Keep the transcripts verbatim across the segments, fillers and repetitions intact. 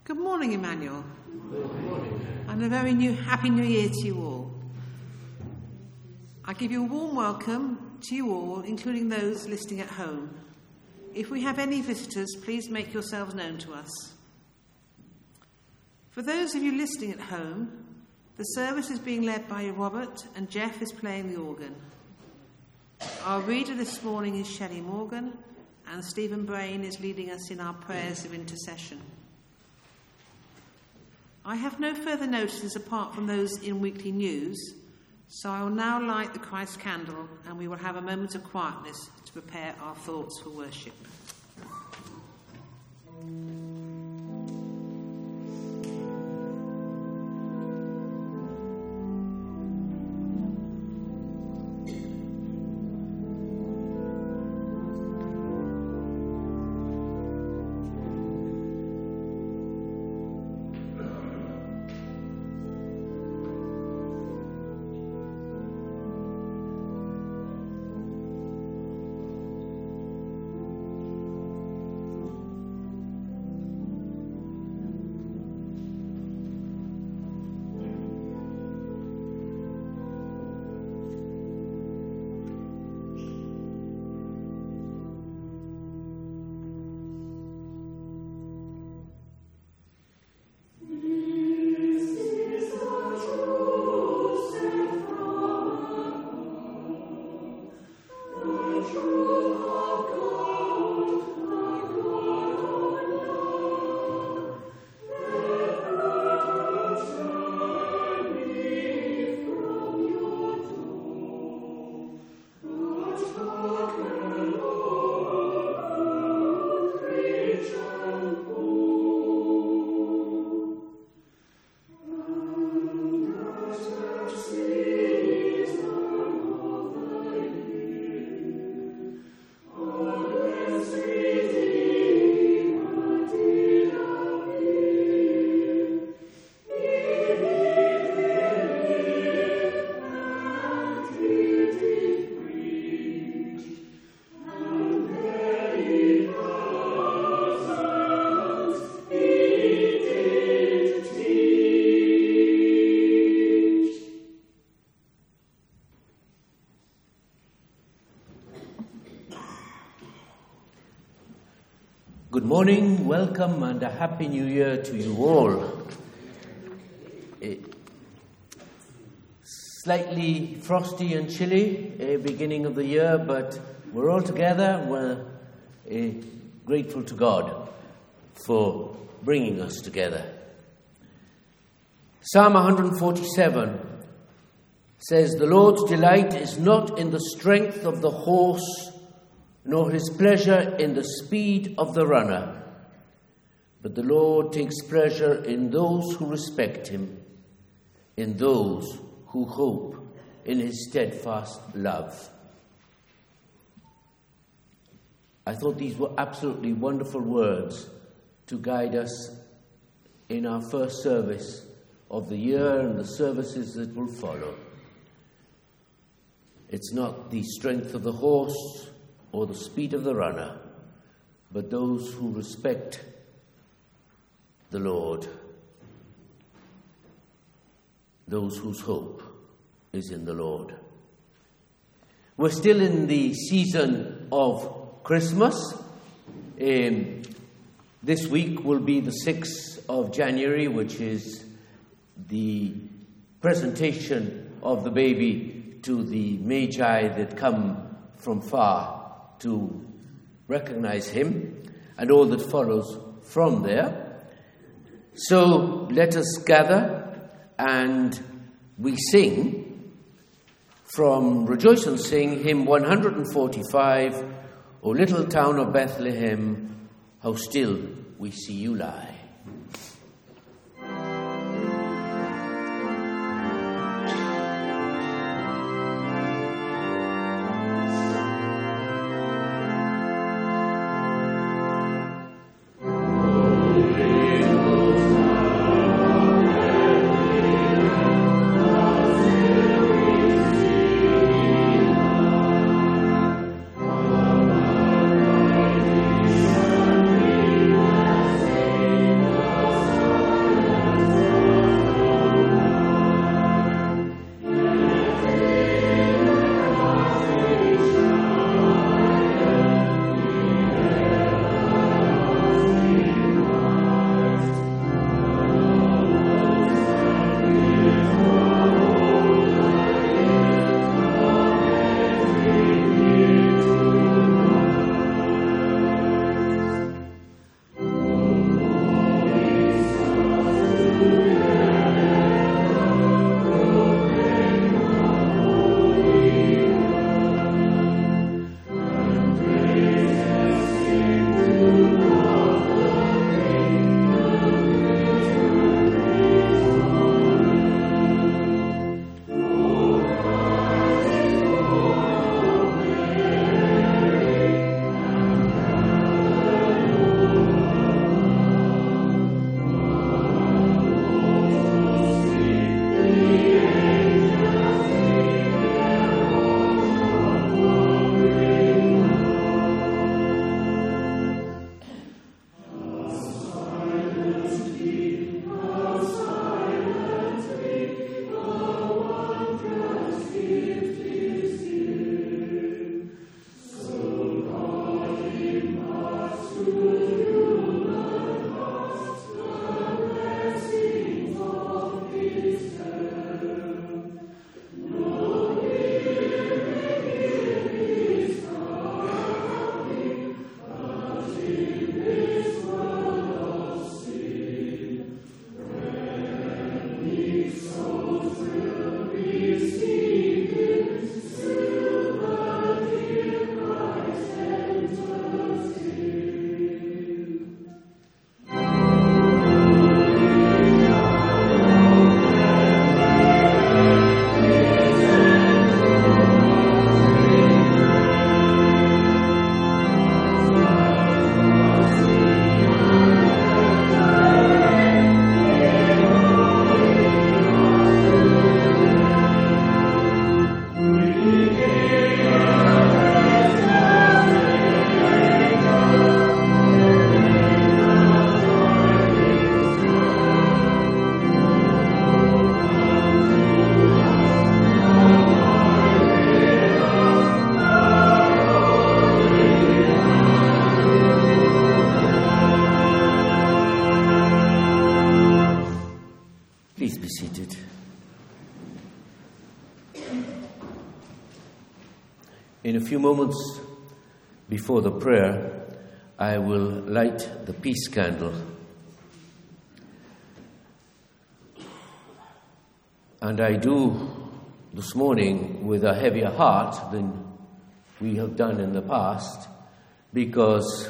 Good morning, Emmanuel. Good morning. And a very new, happy new year to you all. I give you a warm welcome to you all, including those listening at home. If we have any visitors, please make yourselves known to us. For those of you listening at home, the service is being led by Robert, and Jeff is playing the organ. Our reader this morning is Shelley Morgan, and Stephen Brain is leading us in our prayers of intercession. I have no further notices apart from those in weekly news, so I will now light the Christ candle, and we will have a moment of quietness to prepare our thoughts for worship. Good morning, welcome, and a happy new year to you all. It, slightly frosty and chilly, uh, beginning of the year, but we're all together. We're uh, grateful to God for bringing us together. Psalm one forty-seven says, "The Lord's delight is not in the strength of the horse, nor his pleasure in the speed of the runner. But the Lord takes pleasure in those who respect him, in those who hope in his steadfast love." I thought these were absolutely wonderful words to guide us in our first service of the year and the services that will follow. It's not the strength of the horse or the speed of the runner, but those who respect the Lord, those whose hope is in the Lord. We're still in the season of Christmas. Um, this week will be the sixth of January, which is the presentation of the baby to the Magi that come from far to recognize him, and all that follows from there. So let us gather and we sing from Rejoice and Sing, hymn one forty-five, "O little town of Bethlehem, how still we see you lie." In a few moments before the prayer, I will light the peace candle. And I do this morning with a heavier heart than we have done in the past because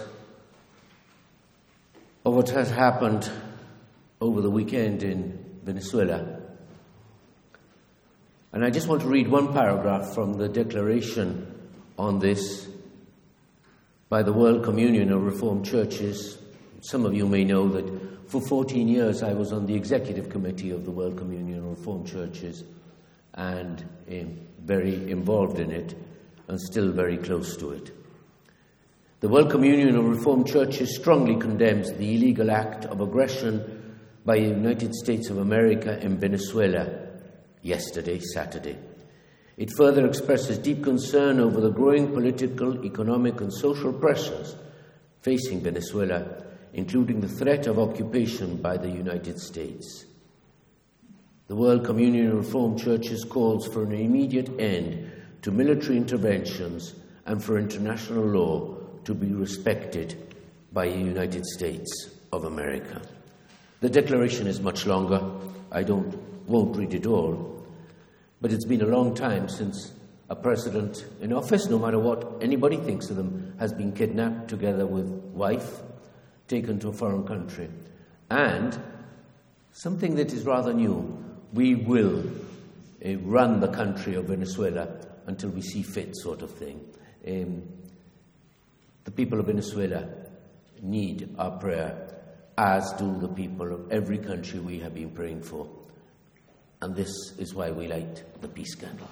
of what has happened over the weekend in Venezuela. And I just want to read one paragraph from the declaration on this by the World Communion of Reformed Churches. Some of you may know that for fourteen years I was on the executive committee of the World Communion of Reformed Churches and um, very involved in it and still very close to it. The World Communion of Reformed Churches strongly condemns the illegal act of aggression by the United States of America in Venezuela yesterday, Saturday. It further expresses deep concern over the growing political, economic and social pressures facing Venezuela, including the threat of occupation by the United States. The World Communion of Reformed Churches calls for an immediate end to military interventions and for international law to be respected by the United States of America. The declaration is much longer. I don't, won't read it all. But it's been a long time since a president in office, no matter what anybody thinks of them, has been kidnapped together with wife, taken to a foreign country. And something that is rather new, we will uh, run the country of Venezuela until we see fit, sort of thing. Um, the people of Venezuela need our prayer, as do the people of every country we have been praying for. And this is why we light the peace candle.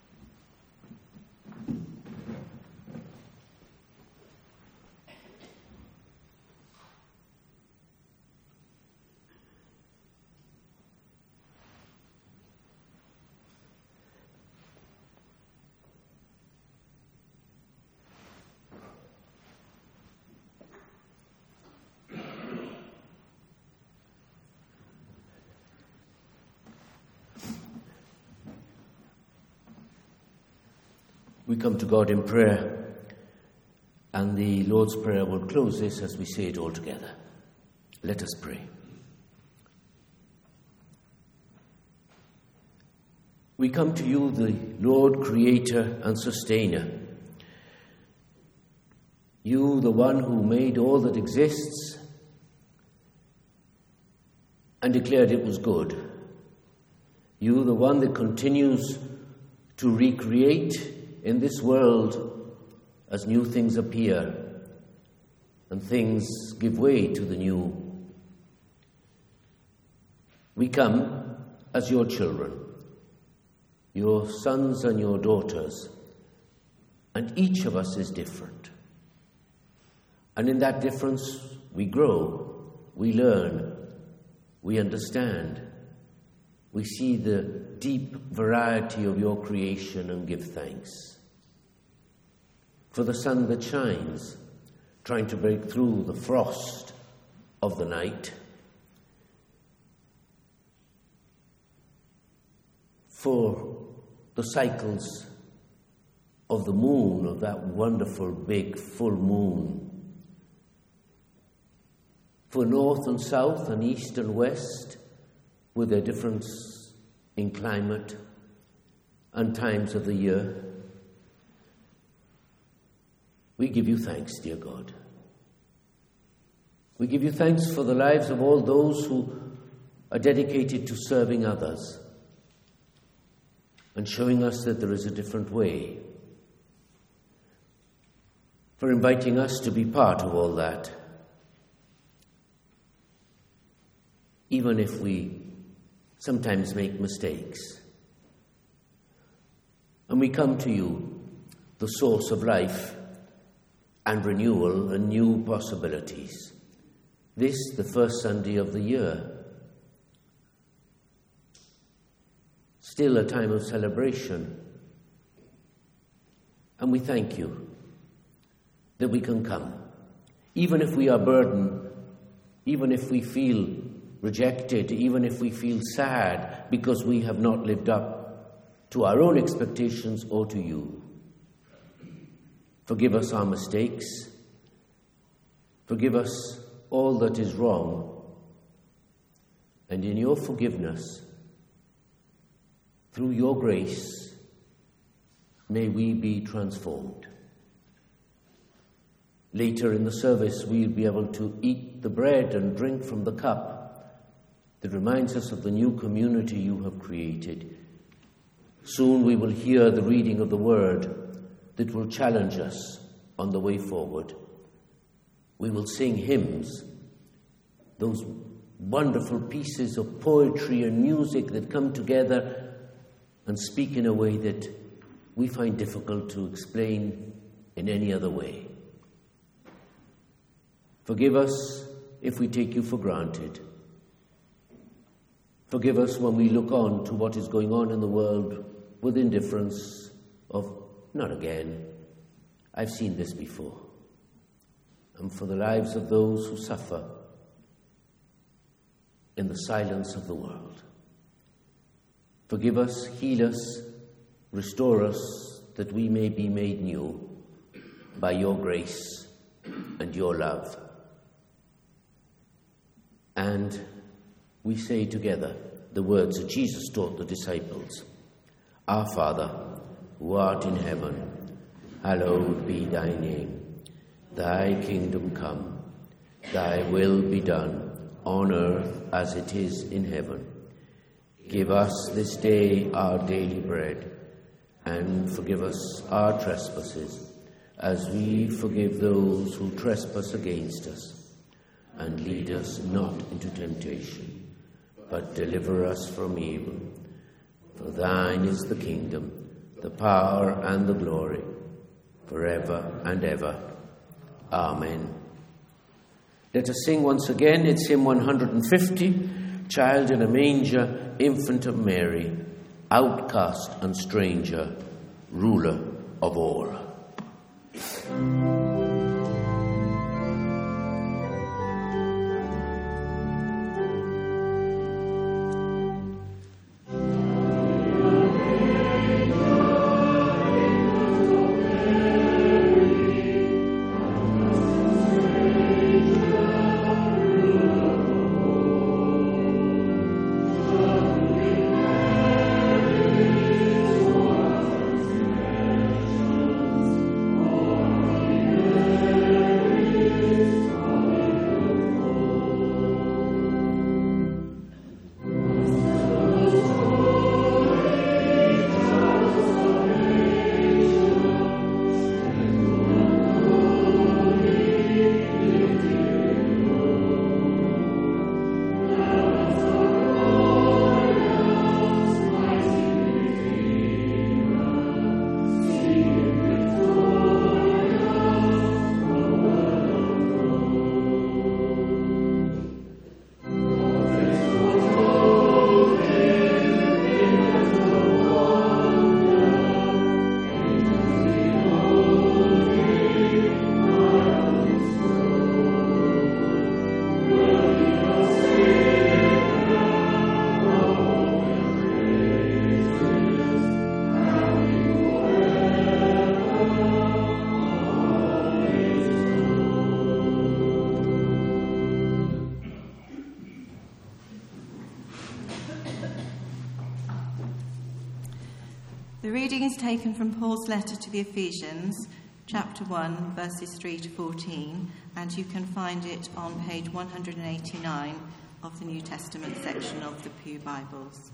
We come to God in prayer, and the Lord's Prayer will close this as we say it all together. Let us pray. We come to you, the Lord, Creator and Sustainer. You, the one who made all that exists and declared it was good. You, the one that continues to recreate in this world as new things appear and things give way to the new. We come as your children, your sons and your daughters, and each of us is different. And in that difference we grow, we learn, we understand, we see the deep variety of your creation and give thanks. For the sun that shines, trying to break through the frost of the night. For the cycles of the moon, of that wonderful big full moon. For north and south and east and west, with their difference in climate and times of the year. We give you thanks, dear God. We give you thanks for the lives of all those who are dedicated to serving others and showing us that there is a different way. For inviting us to be part of all that, even if we sometimes make mistakes. And we come to you, the source of life and renewal and new possibilities. This, the first Sunday of the year. Still a time of celebration. And we thank you that we can come. Even if we are burdened, even if we feel rejected, even if we feel sad because we have not lived up to our own expectations or to you. Forgive us our mistakes. Forgive us all that is wrong. And in your forgiveness, through your grace, may we be transformed. Later in the service, we'll be able to eat the bread and drink from the cup that reminds us of the new community you have created. Soon we will hear the reading of the word that will challenge us on the way forward. We will sing hymns, those wonderful pieces of poetry and music that come together and speak in a way that we find difficult to explain in any other way. Forgive us if we take you for granted. Forgive us when we look on to what is going on in the world with indifference of, not again, I've seen this before. And for the lives of those who suffer in the silence of the world. Forgive us, heal us, restore us, that we may be made new by your grace and your love. And we say together the words that Jesus taught the disciples. Our Father, who art in heaven, hallowed be thy name. Thy kingdom come, thy will be done, on earth as it is in heaven. Give us this day our daily bread, and forgive us our trespasses, as we forgive those who trespass against us. And lead us not into temptation, but deliver us from evil. For thine is the kingdom, the power, and the glory, forever and ever. Amen. Let us sing once again. It's hymn one hundred fifty, Child in a Manger, Infant of Mary, Outcast and Stranger, Ruler of all. The reading is taken from Paul's letter to the Ephesians, chapter one, verses three to fourteen, and you can find it on page one hundred eighty-nine of the New Testament section of the Pew Bibles.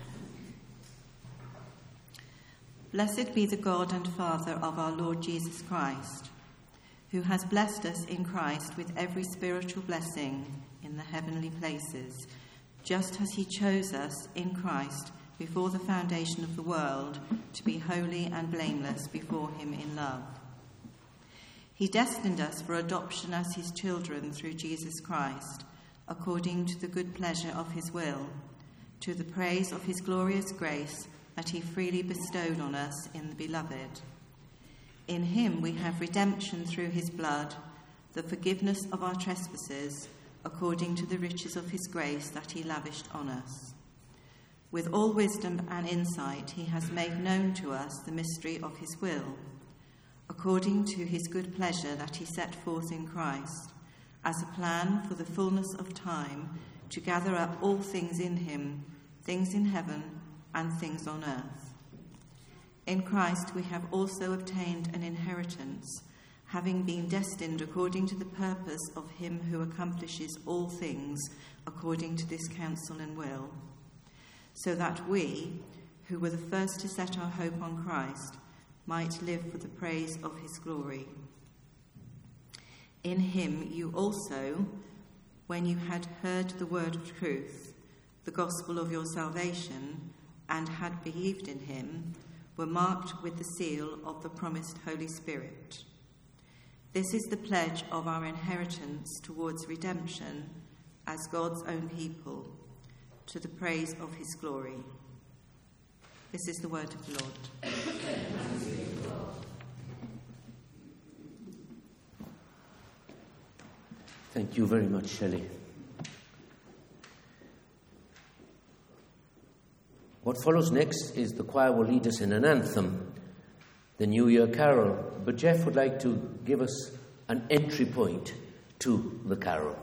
Blessed be the God and Father of our Lord Jesus Christ, who has blessed us in Christ with every spiritual blessing in the heavenly places, just as he chose us in Christ before the foundation of the world to be holy and blameless before him in love. He destined us for adoption as his children through Jesus Christ, according to the good pleasure of his will, to the praise of his glorious grace that he freely bestowed on us in the Beloved. In him we have redemption through his blood, the forgiveness of our trespasses, according to the riches of his grace that he lavished on us. With all wisdom and insight, he has made known to us the mystery of his will, according to his good pleasure that he set forth in Christ, as a plan for the fullness of time, to gather up all things in him, things in heaven and things on earth. In Christ we have also obtained an inheritance, having been destined according to the purpose of him who accomplishes all things according to this counsel and will, so that we, who were the first to set our hope on Christ, might live for the praise of his glory. In him you also, when you had heard the word of truth, the gospel of your salvation, and had believed in him, were marked with the seal of the promised Holy Spirit. This is the pledge of our inheritance towards redemption as God's own people, to the praise of his glory. This is the word of the Lord. Thank you very much, Shelley. What follows next is the choir will lead us in an anthem, the New Year Carol. But Jeff would like to give us an entry point to the carol.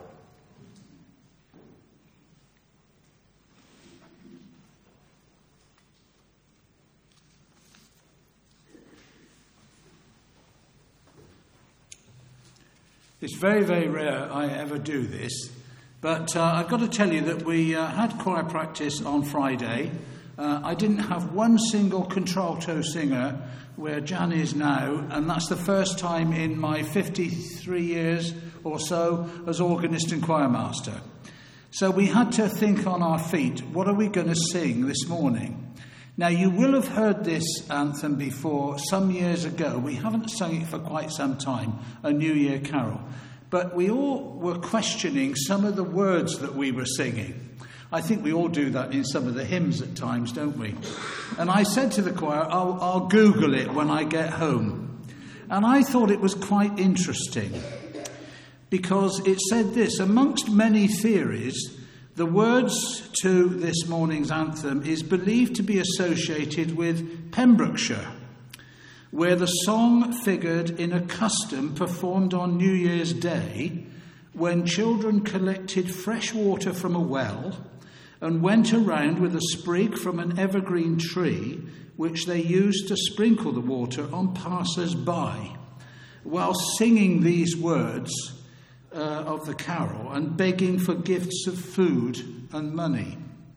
It's very, very rare I ever do this, but uh, I've got to tell you that we uh, had choir practice on Friday. Uh, I didn't have one single contralto singer where Jan is now, and that's the first time in my fifty-three years or so as organist and choir master. So we had to think on our feet, what are we going to sing this morning? Now, you will have heard this anthem before some years ago. We haven't sung it for quite some time, a New Year Carol. But we all were questioning some of the words that we were singing. I think we all do that in some of the hymns at times, don't we? And I said to the choir, I'll, I'll Google it when I get home. And I thought it was quite interesting, because it said this: amongst many theories, the words to this morning's anthem is believed to be associated with Pembrokeshire, where the song figured in a custom performed on New Year's Day when children collected fresh water from a well and went around with a sprig from an evergreen tree, which they used to sprinkle the water on passers-by, while singing these words Uh, of the carol and begging for gifts of food and money.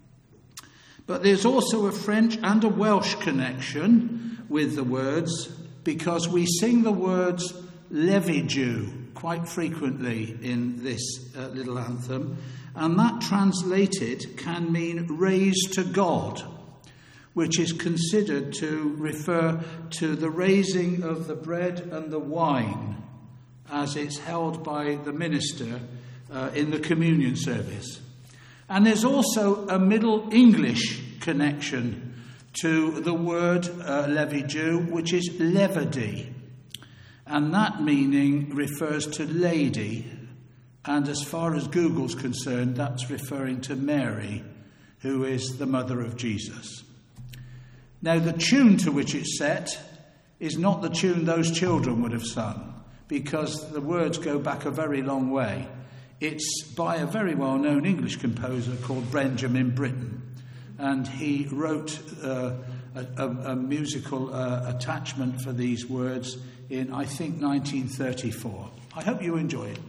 But there's also a French and a Welsh connection with the words, because we sing the words Levidew quite frequently in this uh, little anthem, and that translated can mean raised to God, which is considered to refer to the raising of the bread and the wine as it's held by the minister uh, in the communion service. And there's also a Middle English connection to the word uh, Levidew, which is levity. And that meaning refers to lady. And as far as Google's concerned, that's referring to Mary, who is the mother of Jesus. Now, the tune to which it's set is not the tune those children would have sung, because the words go back a very long way. It's by a very well-known English composer called Benjamin Britten, and he wrote uh, a, a, a musical uh, attachment for these words in, I think, nineteen thirty-four. I hope you enjoy it.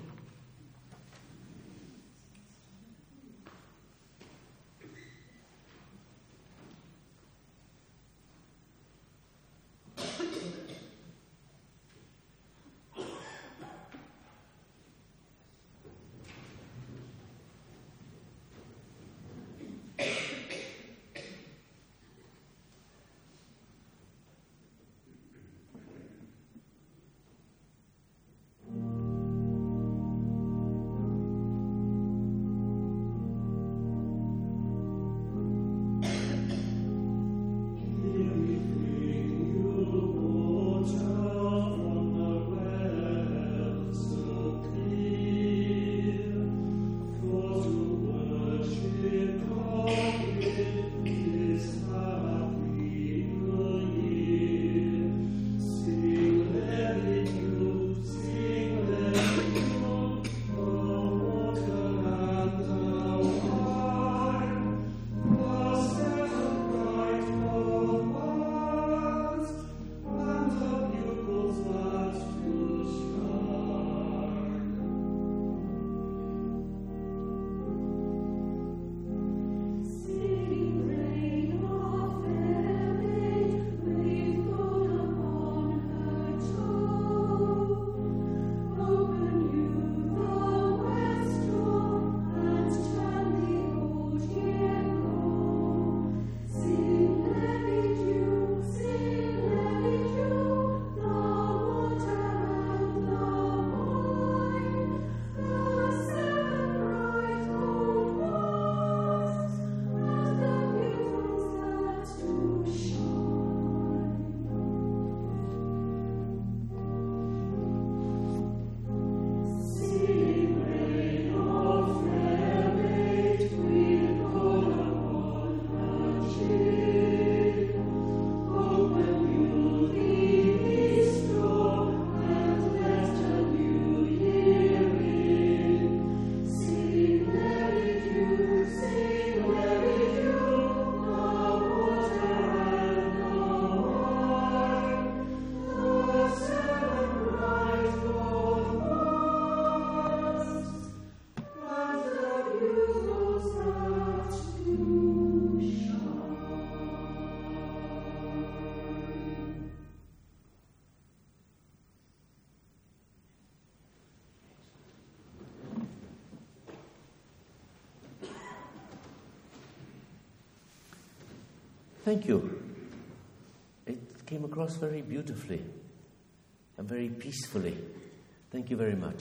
Thank you. It came across very beautifully and very peacefully. Thank you very much.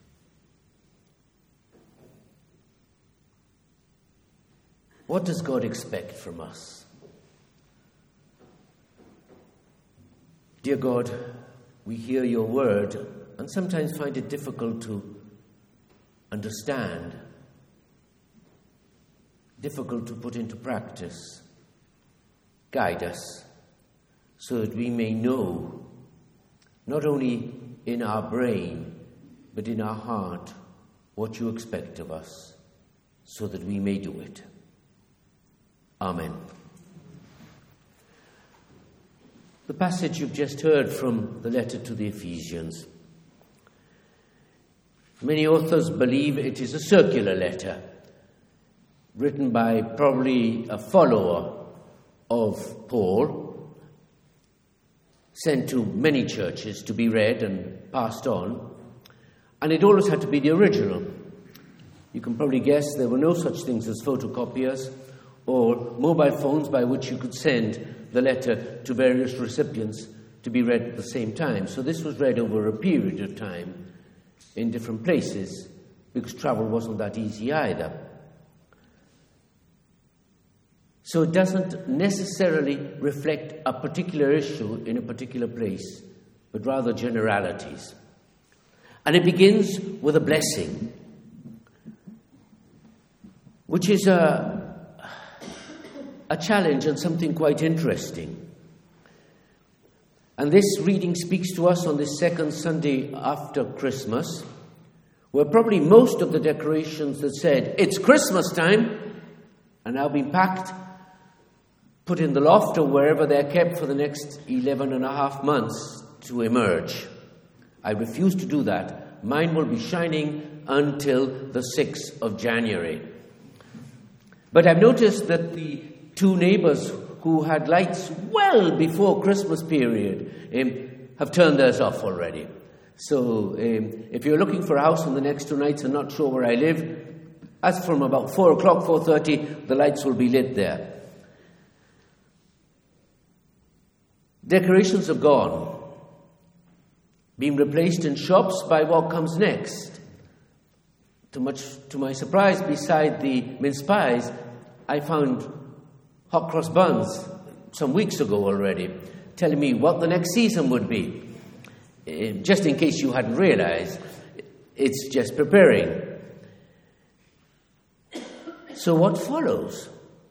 What does God expect from us? Dear God, we hear your word and sometimes find it difficult to understand, difficult to put into practice. Guide us so that we may know, not only in our brain, but in our heart, what you expect of us, so that we may do it. Amen. The passage you've just heard from the letter to the Ephesians. Many authors believe it is a circular letter, written by probably a follower of Paul, sent to many churches to be read and passed on, and it always had to be the original. You can probably guess there were no such things as photocopiers or mobile phones by which you could send the letter to various recipients to be read at the same time. So this was read over a period of time in different places, because travel wasn't that easy either. So it doesn't necessarily reflect a particular issue in a particular place, but rather generalities. And it begins with a blessing, which is a, a challenge and something quite interesting. And this reading speaks to us on this second Sunday after Christmas, where probably most of the decorations that said, "It's Christmas time," are now being packed, put in the loft or wherever they're kept for the next eleven and a half months to emerge. I refuse to do that. Mine will be shining until the sixth of January. But I've noticed that the two neighbours who had lights well before Christmas period um, have turned theirs off already. So um, if you're looking for a house in the next two nights and not sure where I live, as from about four o'clock, four thirty, the lights will be lit there. Decorations have gone, being replaced in shops by what comes next. To much to my surprise, beside the mince pies, I found hot cross buns some weeks ago already, telling me what the next season would be. Uh, just in case you hadn't realized, it's just preparing. So what follows?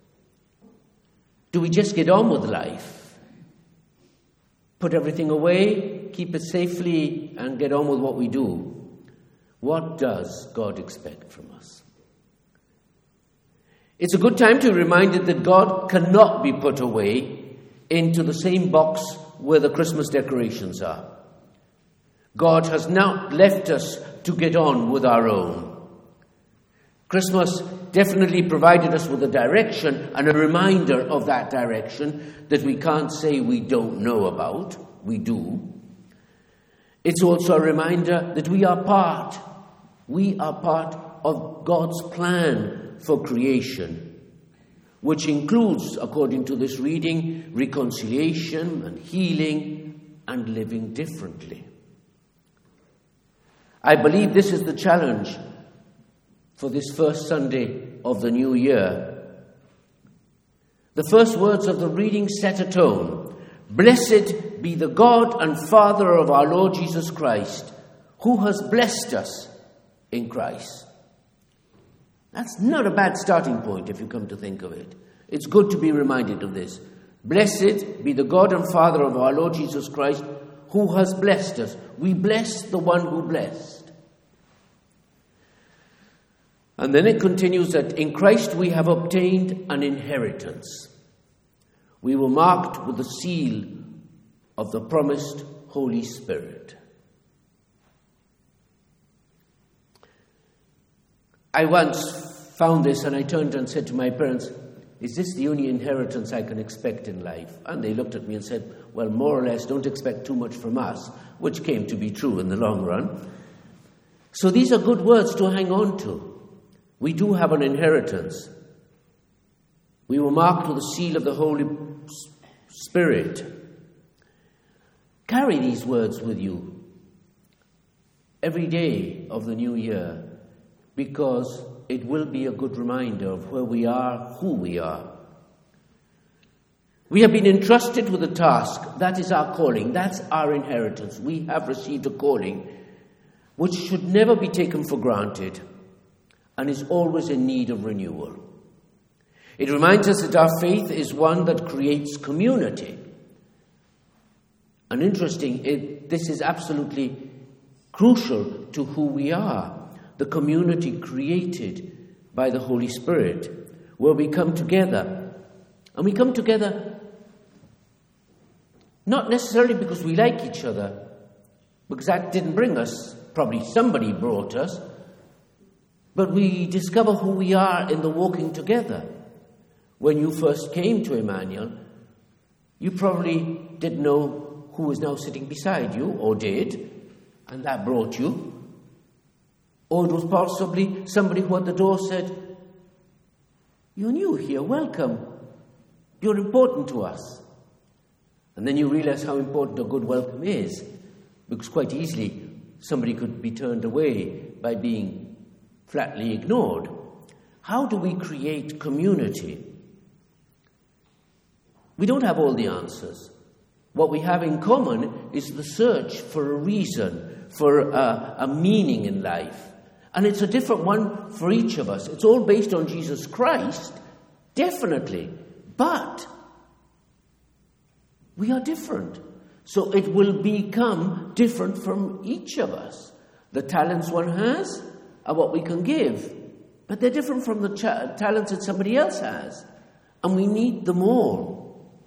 Do we just get on with life? Put everything away, keep it safely, and get on with what we do? What does God expect from us? It's a good time to be reminded that God cannot be put away into the same box where the Christmas decorations are. God has not left us to get on with our own. Christmas definitely provided us with a direction and a reminder of that direction that we can't say we don't know about. We do. It's also a reminder that we are part. We are part of God's plan for creation, which includes, according to this reading, reconciliation and healing and living differently. I believe this is the challenge for this first Sunday of the new year. The first words of the reading set a tone. Blessed be the God and Father of our Lord Jesus Christ, who has blessed us in Christ. That's not a bad starting point if you come to think of it. It's good to be reminded of this. Blessed be the God and Father of our Lord Jesus Christ, who has blessed us. We bless the one who blessed. And then it continues that in Christ we have obtained an inheritance. We were marked with the seal of the promised Holy Spirit. I once found this and I turned and said to my parents, "Is this the only inheritance I can expect in life?" And they looked at me and said, "Well, more or less, don't expect too much from us," which came to be true in the long run. So these are good words to hang on to. We do have an inheritance. We were marked with the seal of the Holy Spirit. Carry these words with you every day of the new year, because it will be a good reminder of where we are, who we are. We have been entrusted with a task. That is our calling. That's our inheritance. We have received a calling which should never be taken for granted and is always in need of renewal. It reminds us that our faith is one that creates community. And interesting, it, this is absolutely crucial to who we are, the community created by the Holy Spirit, where we come together. And we come together not necessarily because we like each other, because that didn't bring us, probably somebody brought us, but we discover who we are in the walking together. When you first came to Emmanuel, you probably didn't know who was now sitting beside you, or did, and that brought you. Or it was possibly somebody who at the door said, "You're new here, welcome. You're important to us." And then you realize how important a good welcome is, because quite easily somebody could be turned away by being flatly ignored. How do we create community? We don't have all the answers. What we have in common is the search for a reason, for a, a meaning in life. And it's a different one for each of us. It's all based on Jesus Christ, definitely. But we are different. So it will become different from each of us. The talents one has are what we can give. But they're different from the cha- talents that somebody else has. And we need them all.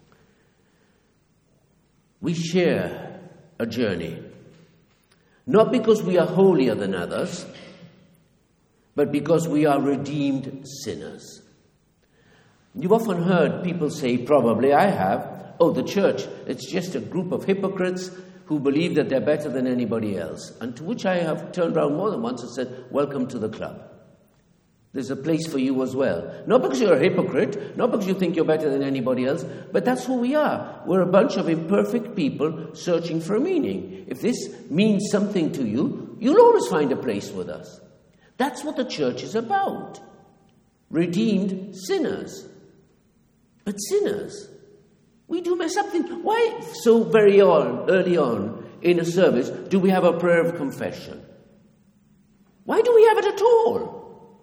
We share a journey. Not because we are holier than others, but because we are redeemed sinners. You've often heard people say, probably I have, oh, the church, it's just a group of hypocrites who believe that they're better than anybody else. And to which I have turned around more than once and said, welcome to the club. There's a place for you as well. Not because you're a hypocrite, not because you think you're better than anybody else, but that's who we are. We're a bunch of imperfect people searching for a meaning. If this means something to you, you'll always find a place with us. That's what the church is about. Redeemed sinners. But sinners, we do mess up things. Why so very on, early on in a service do we have a prayer of confession? Why do we have it at all?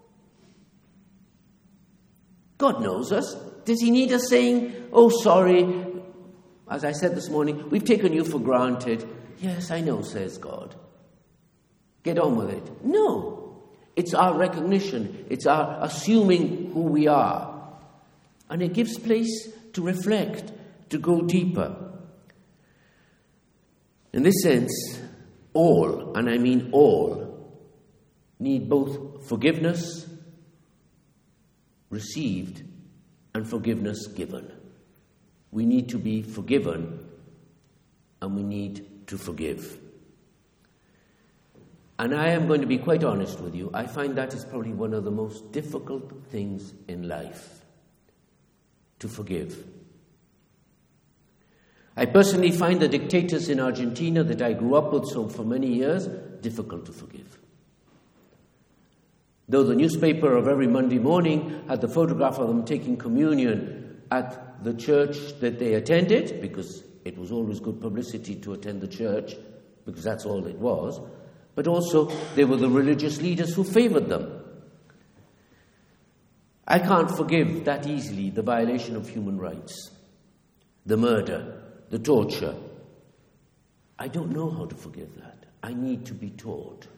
God knows us. Does he need us saying, oh, sorry, as I said this morning, we've taken you for granted. Yes, I know, says God. Get on with it. No. It's our recognition. It's our assuming who we are. And it gives place to reflect, to go deeper. In this sense, all, and I mean all, need both forgiveness received and forgiveness given. We need to be forgiven and we need to forgive. And I am going to be quite honest with you. I find that is probably one of the most difficult things in life, to forgive. I personally find the dictators in Argentina that I grew up with so for many years difficult to forgive. Though the newspaper of every Monday morning had the photograph of them taking communion at the church that they attended, because it was always good publicity to attend the church, because that's all it was, but also they were the religious leaders who favored them. I can't forgive that easily the violation of human rights, the murder, the torture. I don't know how to forgive that. I need to be taught.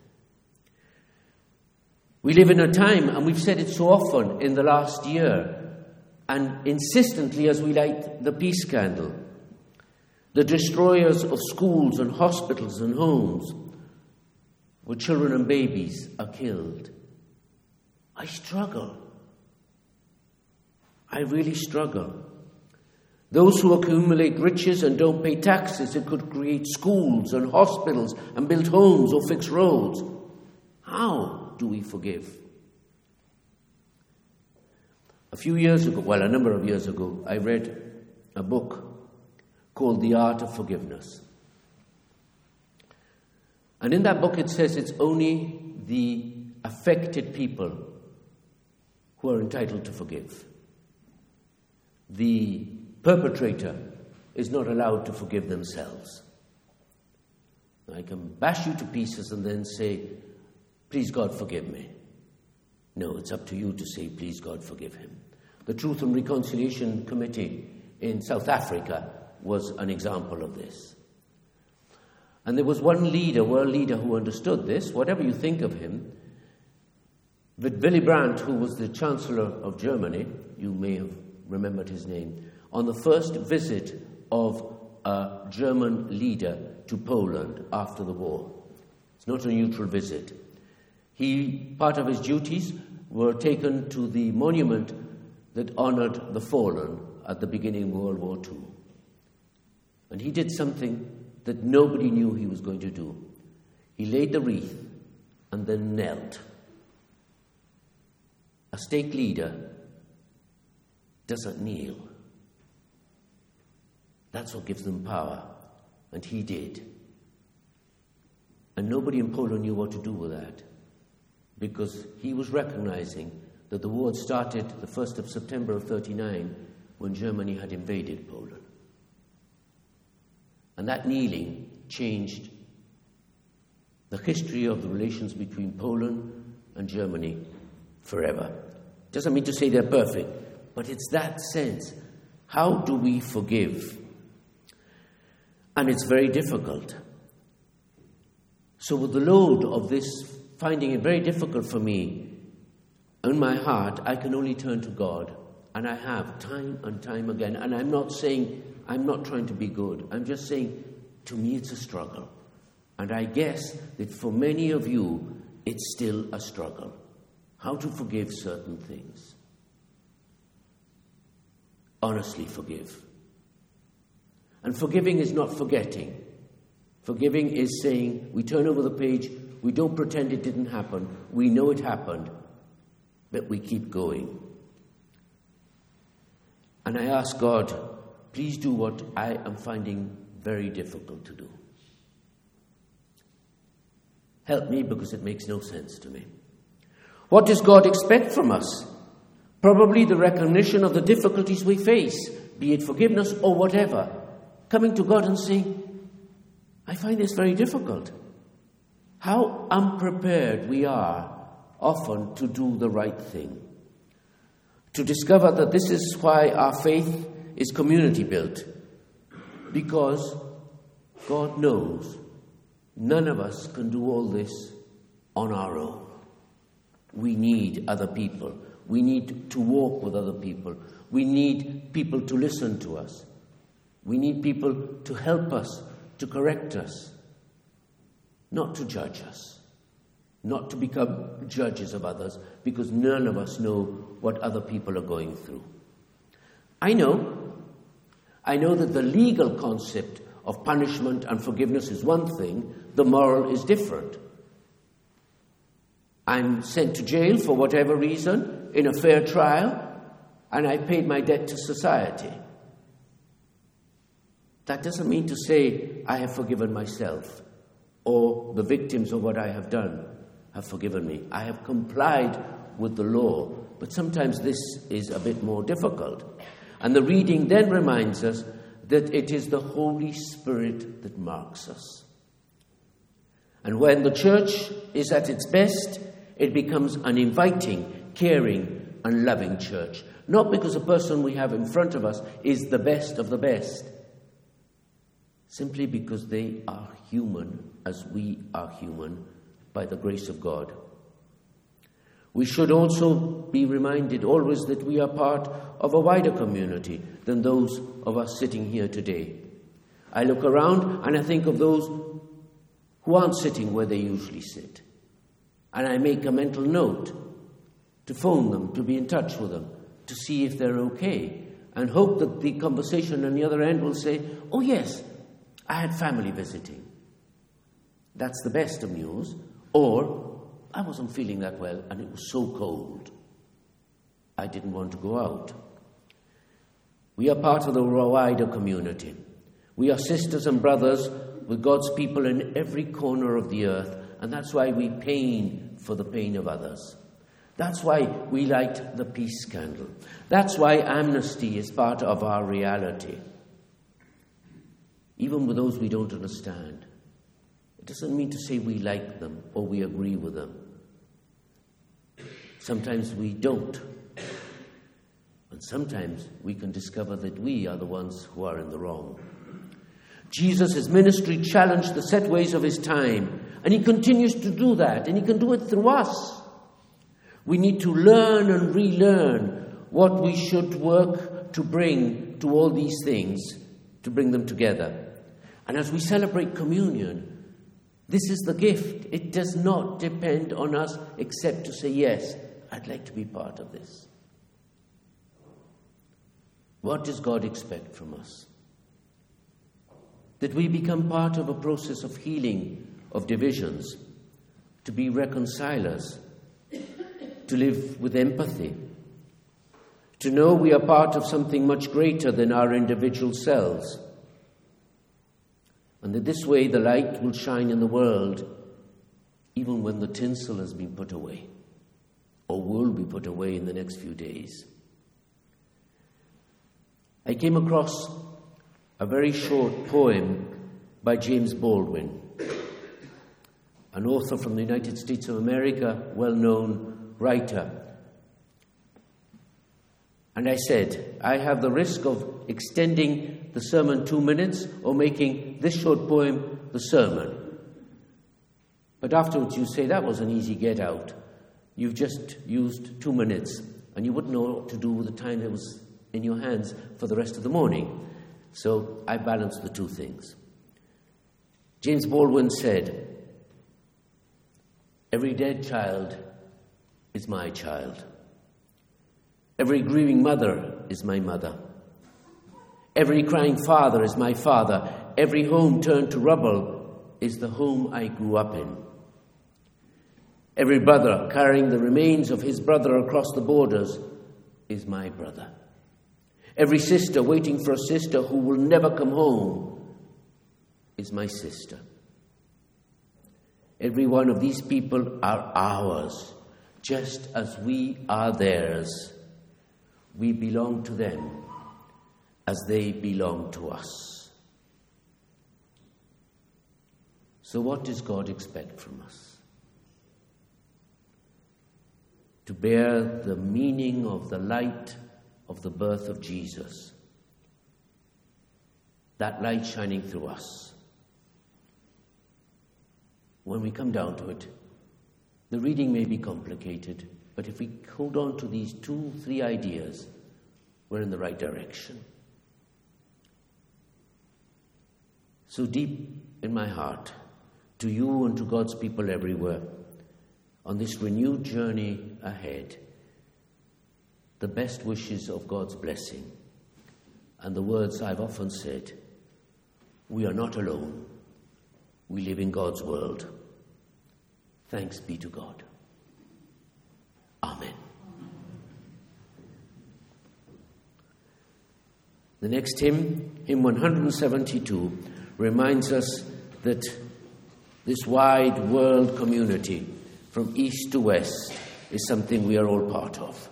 We live in a time, and we've said it so often in the last year, and insistently as we light the peace candle, the destroyers of schools and hospitals and homes, where children and babies are killed. I struggle. I really struggle. Those who accumulate riches and don't pay taxes that could create schools and hospitals and build homes or fix roads. How do we forgive? A few years ago, well, a number of years ago, I read a book called The Art of Forgiveness. And in that book it says it's only the affected people who are entitled to forgive. The perpetrator is not allowed to forgive themselves. I can bash you to pieces and then say, please God forgive me. No, it's up to you to say, please God forgive him. The Truth and Reconciliation Committee in South Africa was an example of this. And there was one leader, world leader, who understood this, whatever you think of him. But Willy Brandt, who was the Chancellor of Germany, you may have remembered his name, on the first visit of a German leader to Poland after the war. It's not a neutral visit. He, part of his duties were taken to the monument that honored the fallen at the beginning of World War Two. And he did something that nobody knew he was going to do. He laid the wreath and then knelt. A state leader doesn't kneel. That's what gives them power. And he did. And nobody in Poland knew what to do with that, because he was recognizing that the war had started the first of September of thirty-nine, when Germany had invaded Poland. And that kneeling changed the history of the relations between Poland and Germany forever. Doesn't mean to say they're perfect, but it's that sense. How do we forgive? And it's very difficult. So with the load of this, finding it very difficult for me, in my heart, I can only turn to God. And I have, time and time again. And I'm not saying, I'm not trying to be good. I'm just saying, to me it's a struggle. And I guess that for many of you, it's still a struggle. How to forgive certain things. Honestly forgive. And forgiving is not forgetting. Forgiving is saying, we turn over the page, we don't pretend it didn't happen, we know it happened, but we keep going. And I ask God, please do what I am finding very difficult to do. Help me, because it makes no sense to me. What does God expect from us? Probably the recognition of the difficulties we face, be it forgiveness or whatever. Coming to God and saying, I find this very difficult. How unprepared we are often to do the right thing. To discover that this is why our faith is community built. Because God knows none of us can do all this on our own. We need other people. We need to walk with other people. We need people to listen to us. We need people to help us, to correct us, not to judge us, not to become judges of others, because none of us know what other people are going through. I know, I know that the legal concept of punishment and forgiveness is one thing, the moral is different. I'm sent to jail for whatever reason, in a fair trial, and I paid my debt to society. That doesn't mean to say I have forgiven myself, or the victims of what I have done have forgiven me. I have complied with the law, but sometimes this is a bit more difficult. And the reading then reminds us that it is the Holy Spirit that marks us. And when the church is at its best, it becomes an inviting, caring, and loving church. Not because the person we have in front of us is the best of the best, simply because they are human as we are human by the grace of God. We should also be reminded always that we are part of a wider community than those of us sitting here today. I look around and I think of those who aren't sitting where they usually sit. And I make a mental note to phone them, to be in touch with them, to see if they're okay, and hope that the conversation on the other end will say, oh yes, I had family visiting. That's the best of news. Or, I wasn't feeling that well and it was so cold. I didn't want to go out. We are part of the wider community. We are sisters and brothers with God's people in every corner of the earth, and that's why we pain for the pain of others. That's why we light the peace candle. That's why amnesty is part of our reality. Even with those we don't understand. It doesn't mean to say we like them or we agree with them. Sometimes we don't. And sometimes we can discover that we are the ones who are in the wrong. Jesus' ministry challenged the set ways of his time, and he continues to do that, and he can do it through us. We need to learn and relearn what we should work to bring to all these things, to bring them together. And as we celebrate communion, this is the gift. It does not depend on us except to say, yes, I'd like to be part of this. What does God expect from us? That we become part of a process of healing of divisions, to be reconcilers, to live with empathy, to know we are part of something much greater than our individual selves, and that this way the light will shine in the world even when the tinsel has been put away, or will be put away in the next few days. I came across a very short poem by James Baldwin, an author from the United States of America, well-known writer. And I said, I have the risk of extending the sermon two minutes or making this short poem the sermon. But afterwards you say, that was an easy get out. You've just used two minutes and you wouldn't know what to do with the time that was in your hands for the rest of the morning. So I balanced the two things. James Baldwin said, every dead child is my child. Every grieving mother is my mother. Every crying father is my father. Every home turned to rubble is the home I grew up in. Every brother carrying the remains of his brother across the borders is my brother. Every sister waiting for a sister who will never come home is my sister. Every one of these people are ours, just as we are theirs. We belong to them as they belong to us. So what does God expect from us? To bear the meaning of the light of the birth of Jesus. That light shining through us. When we come down to it, the reading may be complicated, but if we hold on to these two, three ideas, we're in the right direction. So deep in my heart, to you and to God's people everywhere, on this renewed journey ahead, the best wishes of God's blessing, and the words I've often said, we are not alone. We live in God's world. Thanks be to God. Amen. The next hymn, hymn one seventy-two, reminds us that this wide world community, from east to west, is something we are all part of.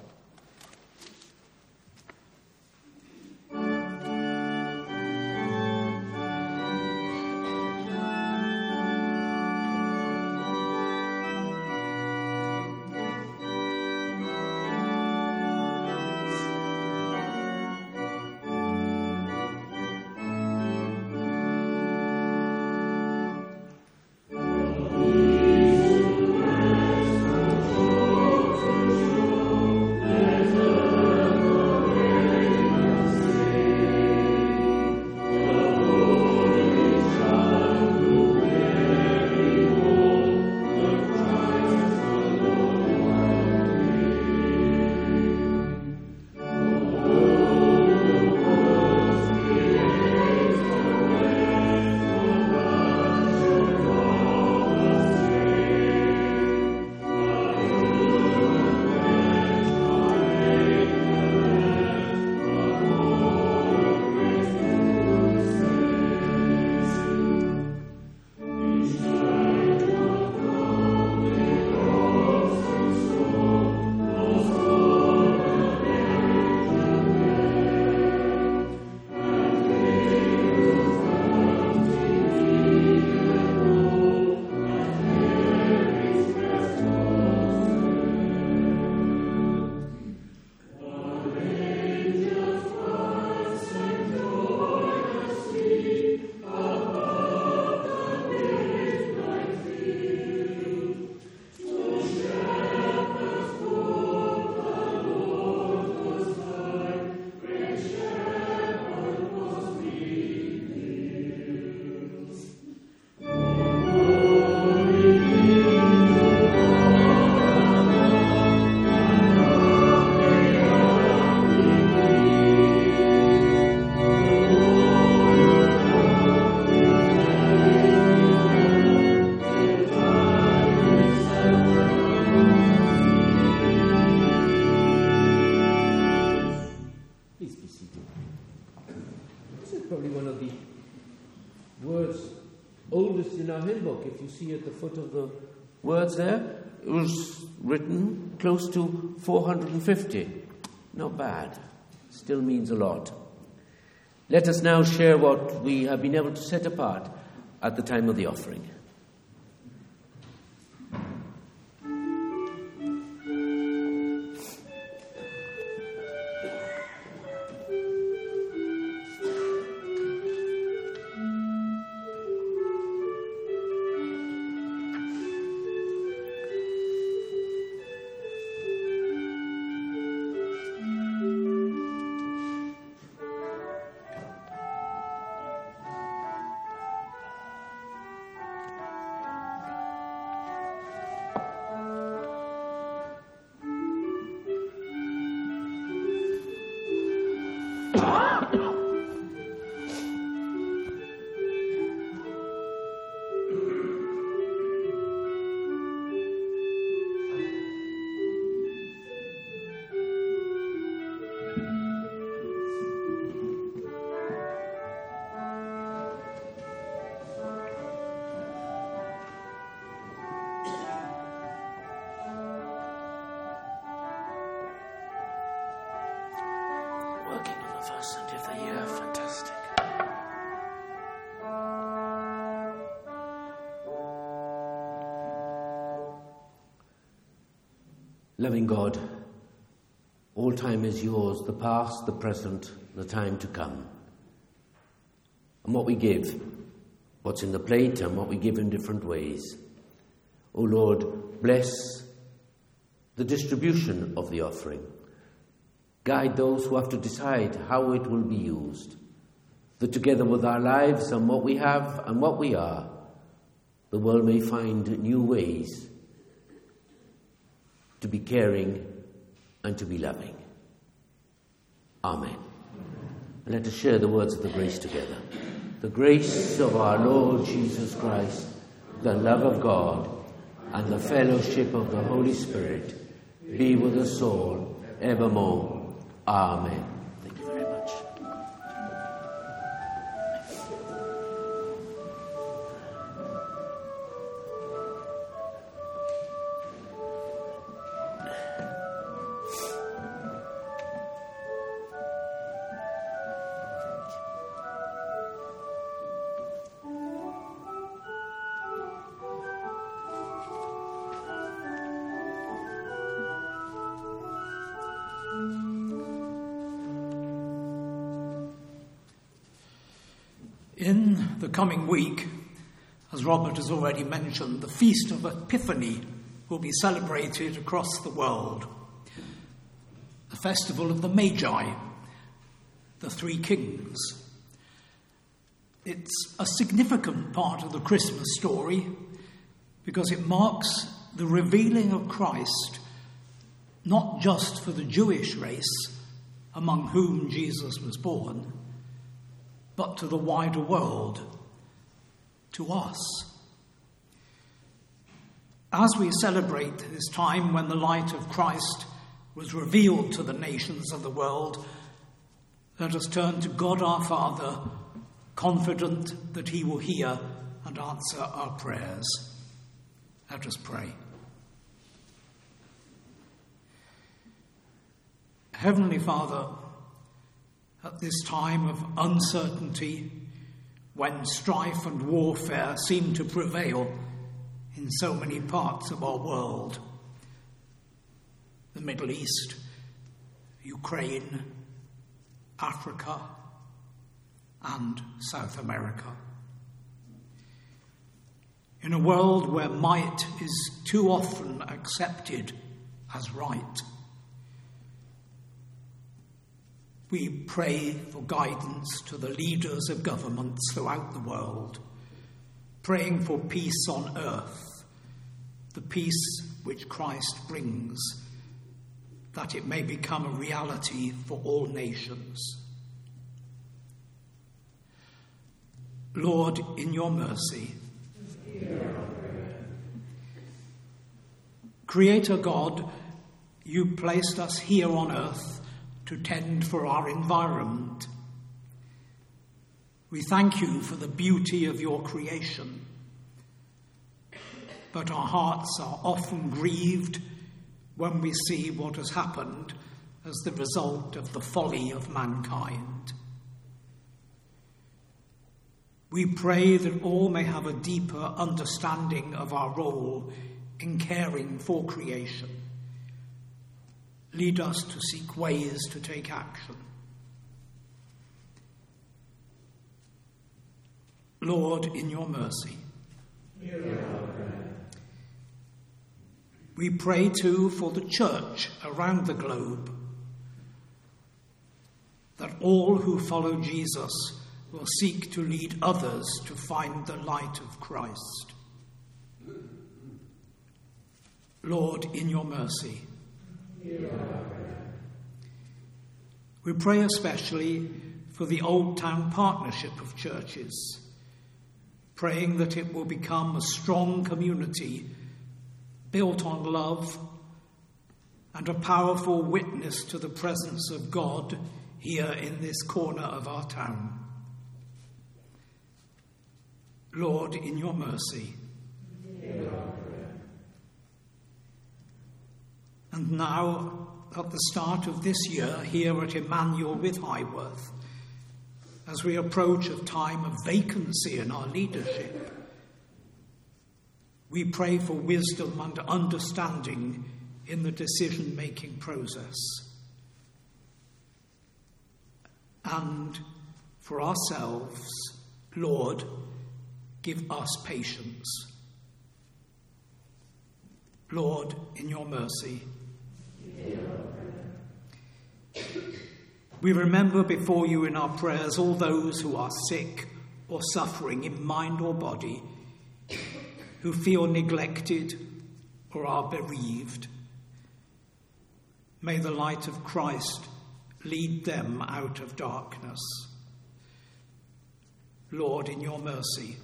noticed in our hymn book, if you see at the foot of the words there, it was written close to four hundred fifty. Not bad. Still means a lot. Let us now share what we have been able to set apart at the time of the offering. Working on the first Sunday of the year, fantastic. Loving God, all time is yours, the past, the present, the time to come. And what we give, what's in the plate and what we give in different ways. O Lord, bless the distribution of the offering. Guide those who have to decide how it will be used, that together with our lives and what we have and what we are, the world may find new ways to be caring and to be loving. Amen. And let us share the words of the grace together. The grace of our Lord Jesus Christ, the love of God, and the fellowship of the Holy Spirit be with us all evermore. Amen. Thank you very much. In the coming week, as Robert has already mentioned, the Feast of Epiphany will be celebrated across the world. The festival of the Magi, the three kings. It's a significant part of the Christmas story because it marks the revealing of Christ, not just for the Jewish race among whom Jesus was born, but to the wider world, to us. As we celebrate this time when the light of Christ was revealed to the nations of the world, let us turn to God our Father, confident that he will hear and answer our prayers. Let us pray. Heavenly Father, at this time of uncertainty, when strife and warfare seem to prevail in so many parts of our world, the Middle East, Ukraine, Africa, and South America. In a world where might is too often accepted as right, we pray for guidance to the leaders of governments throughout the world, praying for peace on earth, the peace which Christ brings, that it may become a reality for all nations. Lord, in your mercy, Creator God, you placed us here on earth to tend for our environment. We thank you for the beauty of your creation, but our hearts are often grieved when we see what has happened as the result of the folly of mankind. We pray that all may have a deeper understanding of our role in caring for creation. Lead us to seek ways to take action. Lord, in your mercy. We pray too for the church around the globe, that all who follow Jesus will seek to lead others to find the light of Christ. Lord, in your mercy. We pray especially for the Old Town Partnership of Churches, praying that it will become a strong community built on love and a powerful witness to the presence of God here in this corner of our town. Lord, in your mercy. And now, at the start of this year, here at Emmanuel with Highworth, as we approach a time of vacancy in our leadership, we pray for wisdom and understanding in the decision-making process. And for ourselves, Lord, give us patience. Lord, in your mercy. We remember before you in our prayers all those who are sick or suffering in mind or body, who feel neglected or are bereaved. May the light of Christ lead them out of darkness. Lord, in your mercy.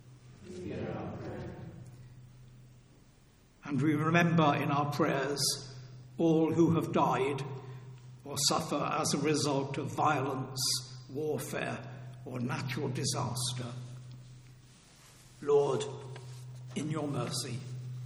And we remember in our prayers all who have died or suffer as a result of violence, warfare, or natural disaster. Lord, in your mercy.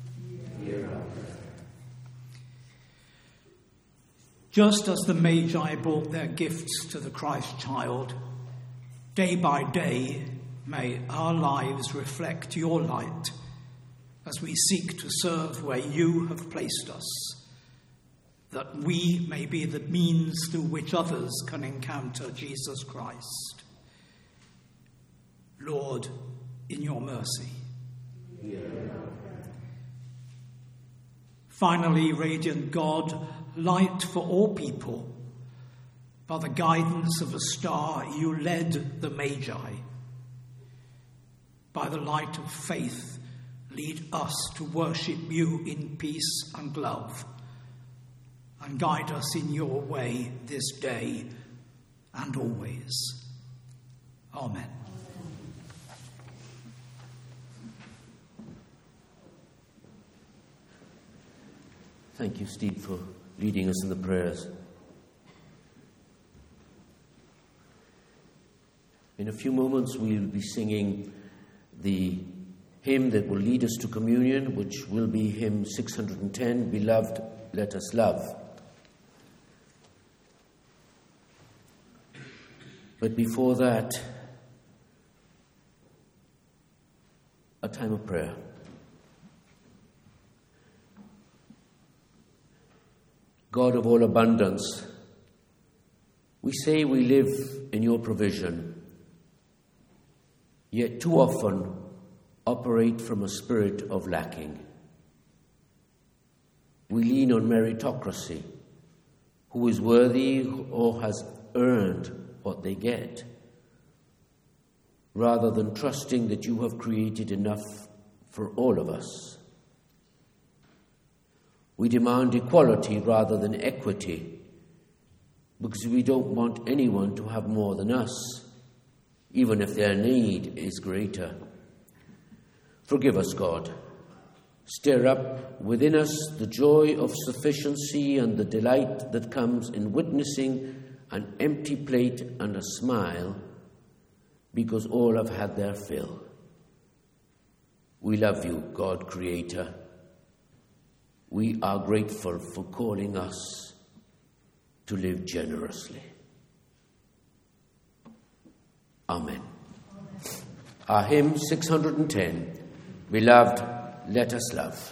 Just as the Magi brought their gifts to the Christ child, day by day may our lives reflect your light as we seek to serve where you have placed us, that we may be the means through which others can encounter Jesus Christ. Lord, in your mercy. Finally, radiant God, light for all people, by the guidance of a star you led the Magi. By the light of faith, lead us to worship you in peace and love, and guide us in your way this day and always. Amen. Thank you, Steve, for leading us in the prayers. In a few moments, we'll be singing the hymn that will lead us to communion, which will be hymn six hundred ten, Beloved, Let Us Love. But before that, a time of prayer. God of all abundance, we say we live in your provision, yet too often operate from a spirit of lacking. We lean on meritocracy, who is worthy or has earned what they get, rather than trusting that you have created enough for all of us. We demand equality rather than equity, because we don't want anyone to have more than us, even if their need is greater. Forgive us, God. Stir up within us the joy of sufficiency and the delight that comes in witnessing an empty plate and a smile, because all have had their fill. We love you, God Creator. We are grateful for calling us to live generously. Amen. Amen. Our hymn six hundred ten, Beloved, Let Us Love.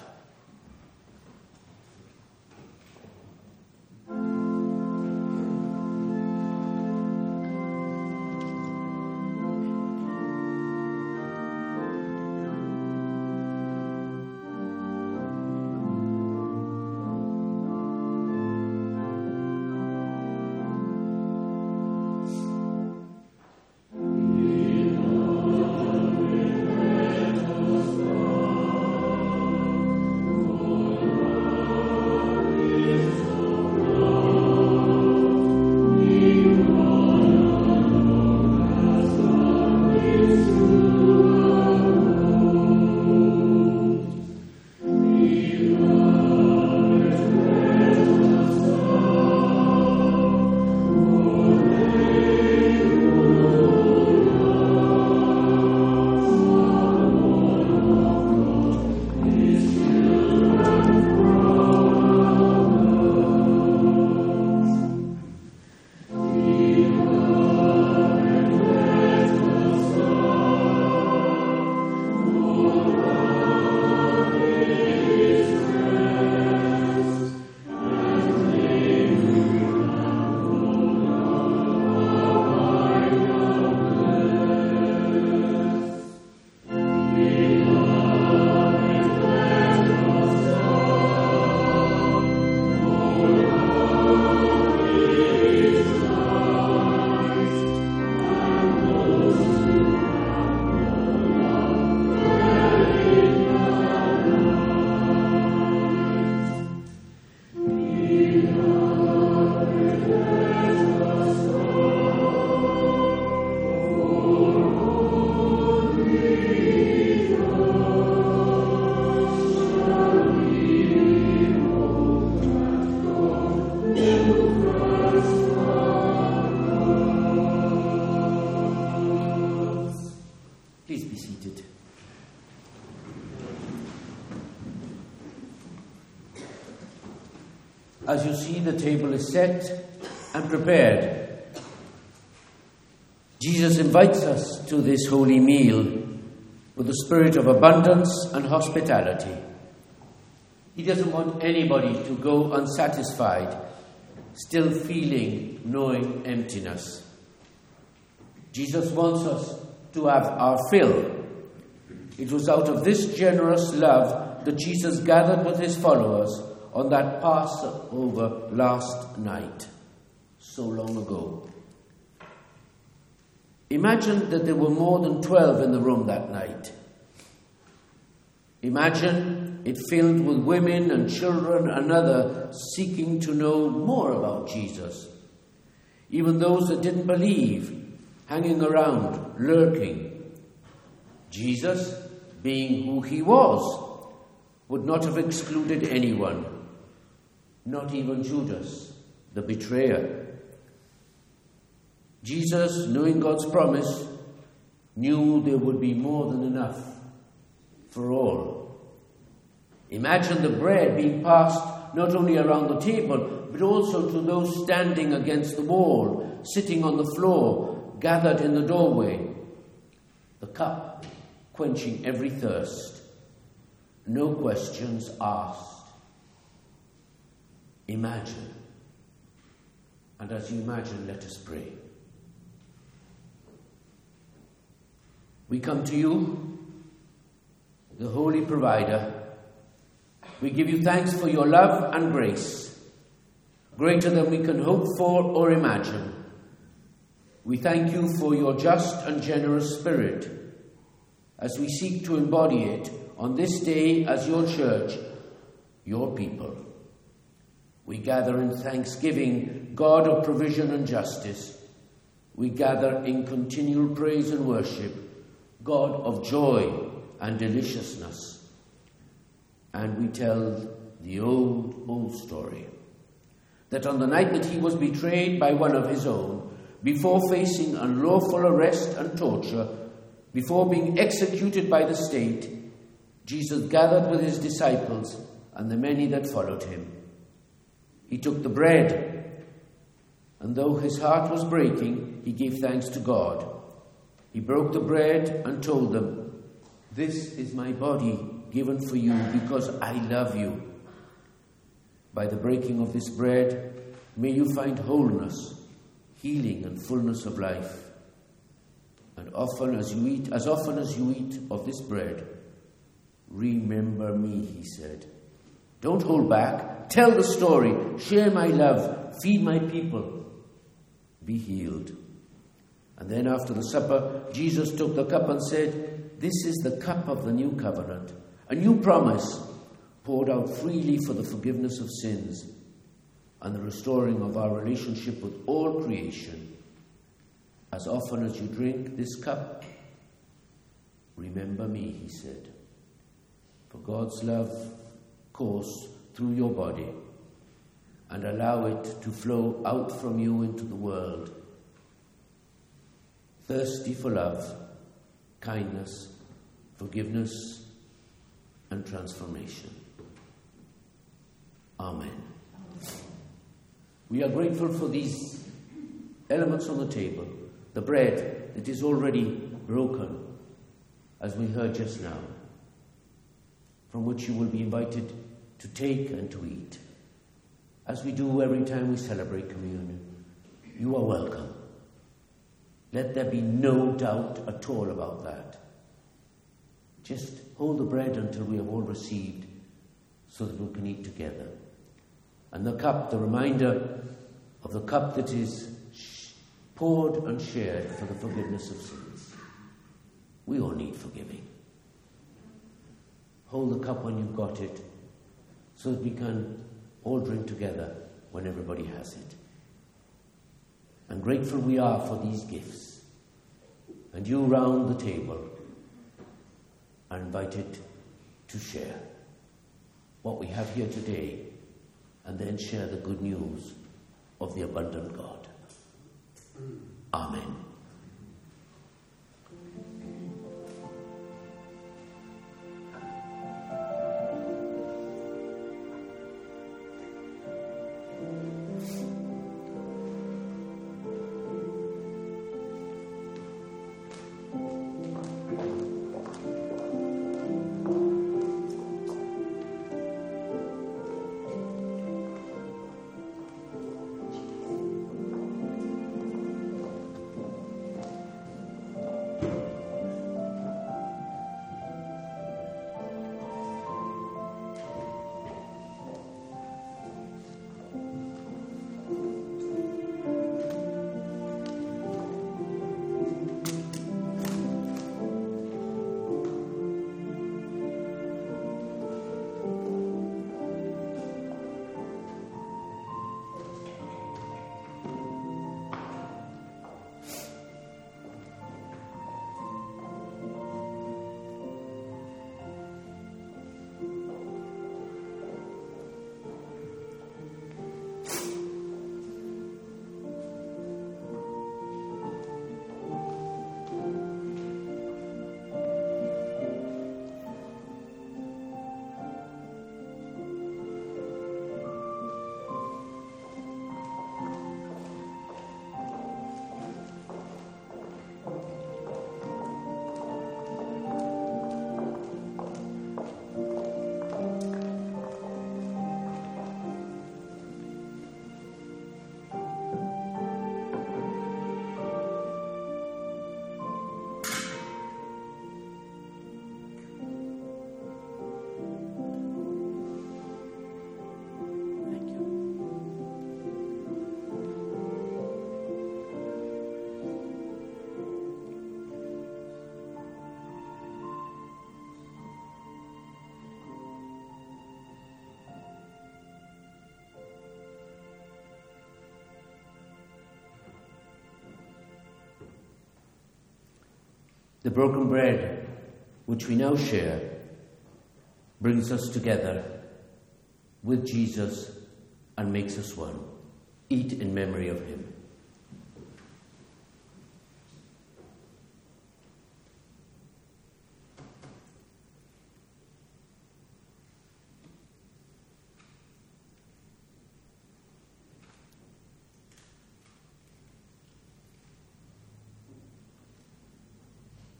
As you see, the table is set and prepared. Jesus invites us to this holy meal with a spirit of abundance and hospitality. He doesn't want anybody to go unsatisfied, still feeling, knowing emptiness. Jesus wants us to have our fill. It was out of this generous love that Jesus gathered with his followers on that Passover last night, so long ago. Imagine that there were more than twelve in the room that night. Imagine it filled with women and children and others seeking to know more about Jesus. Even those that didn't believe, hanging around, lurking. Jesus, being who he was, would not have excluded anyone, not even Judas, the betrayer. Jesus, knowing God's promise, knew there would be more than enough for all. Imagine the bread being passed not only around the table, but also to those standing against the wall, sitting on the floor, gathered in the doorway. The cup quenching every thirst. No questions asked. Imagine. And as you imagine, let us pray. We come to you, the Holy Provider. We give you thanks for your love and grace, greater than we can hope for or imagine. We thank you for your just and generous spirit, as we seek to embody it on this day as your church, your people. We gather in thanksgiving, God of provision and justice. We gather in continual praise and worship, God of joy and deliciousness. And we tell the old, old story, that on the night that he was betrayed by one of his own, before facing unlawful arrest and torture, before being executed by the state, Jesus gathered with his disciples and the many that followed him. He took the bread, and though his heart was breaking, he gave thanks to God. He broke the bread and told them, "This is my body given for you because I love you. By the breaking of this bread, may you find wholeness, healing, and fullness of life. And often as you eat, as often as you eat of this bread, remember me," he said. Don't hold back. Tell the story. Share my love. Feed my people. Be healed. And then after the supper, Jesus took the cup and said, "This is the cup of the new covenant, a new promise poured out freely for the forgiveness of sins and the restoring of our relationship with all creation. As often as you drink this cup, remember me," he said. For God's love course through your body and allow it to flow out from you into the world, thirsty for love, kindness, forgiveness, and transformation. Amen. We are grateful for these elements on the table, the bread that is already broken, as we heard just now, from which you will be invited to take and to eat. As we do every time we celebrate communion, you are welcome. Let there be no doubt at all about that. Just hold the bread until we have all received so that we can eat together. And the cup, the reminder of the cup that is poured and shared for the forgiveness of sins. We all need forgiving. Hold the cup when you've got it so that we can all drink together when everybody has it. And grateful we are for these gifts. And you round the table are invited to share what we have here today and then share the good news of the abundant God. Amen. The broken bread, which we now share, brings us together with Jesus and makes us one. Eat in memory of him.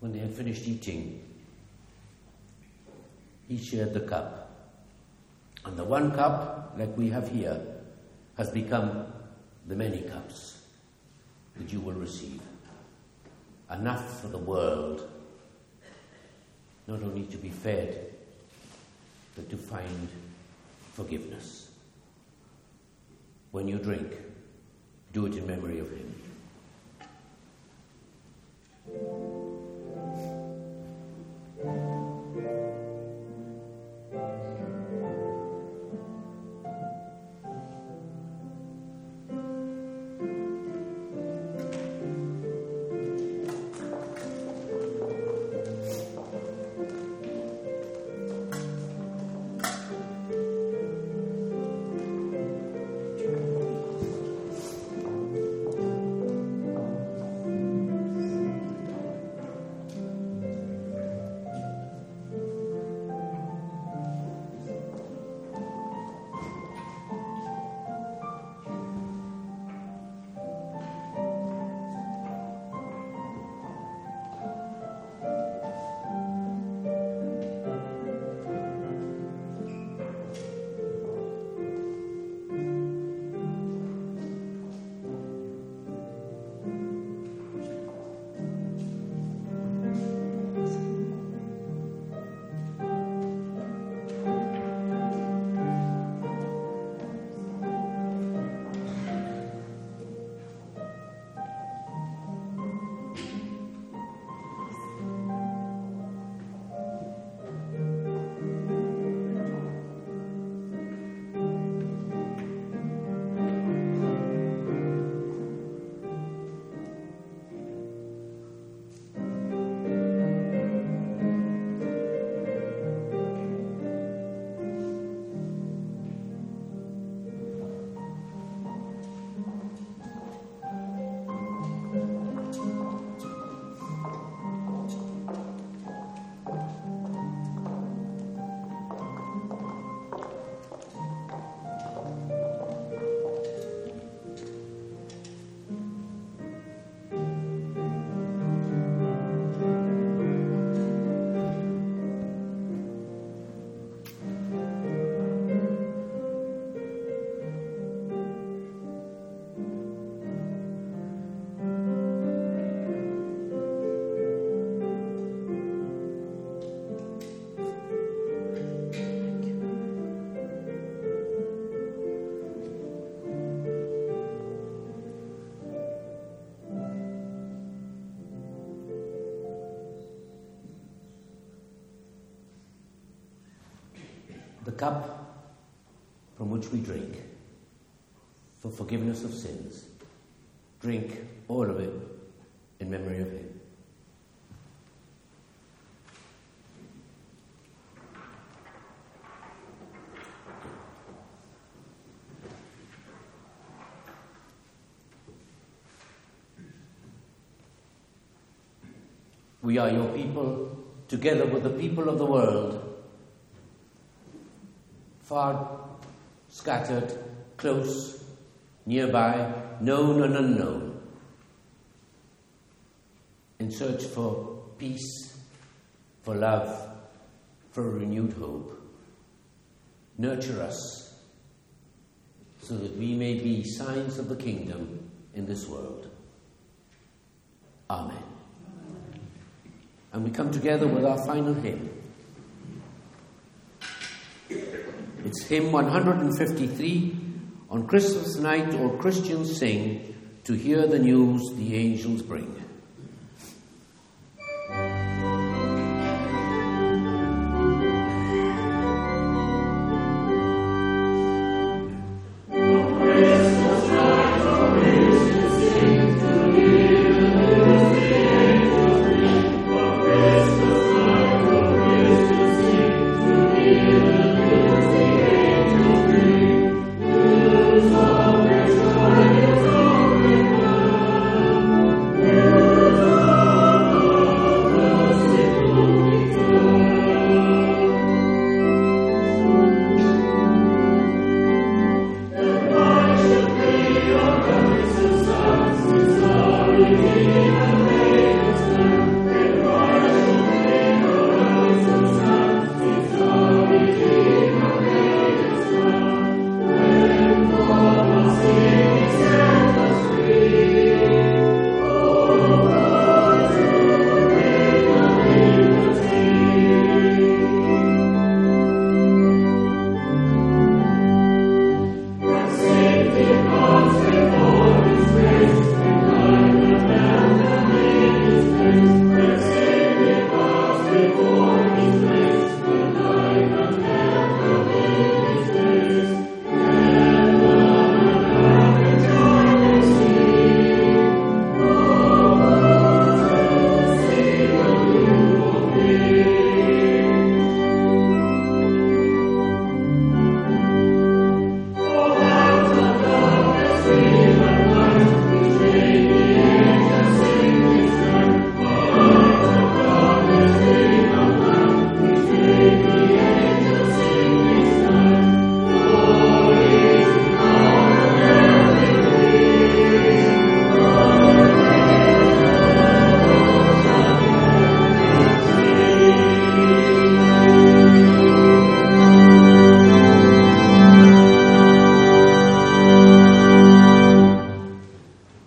when they had finished eating, he shared the cup. And the one cup, like we have here, has become the many cups that you will receive. Enough for the world, not only to be fed, but to find forgiveness. When you drink, do it in memory of him. The cup from which we drink for forgiveness of sins. Drink all of it in memory of him. We are your people, together with the people of the world, far scattered, close, nearby, known and unknown, in search for peace, for love, for a renewed hope. Nurture us so that we may be signs of the kingdom in this world. Amen. And we come together with our final hymn. It's hymn one fifty-three, On Christmas night all Christians sing, to hear the news the angels bring. You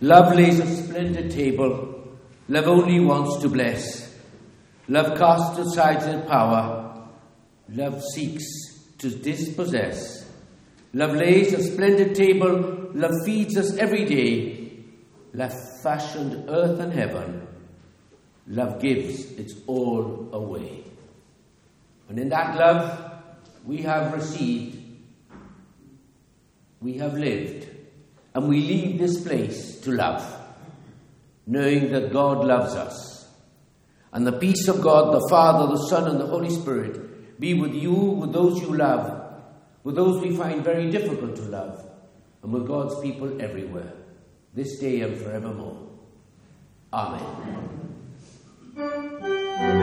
Love lays a splendid table. Love only wants to bless. Love casts aside its power. Love seeks to dispossess. Love lays a splendid table. Love feeds us every day. Love fashioned earth and heaven. Love gives its all away. And in that love we have received, we have lived, and we leave this place to love, knowing that God loves us. And the peace of God, the Father, the Son, and the Holy Spirit be with you, with those you love, with those we find very difficult to love, and with God's people everywhere, this day and forevermore. Amen.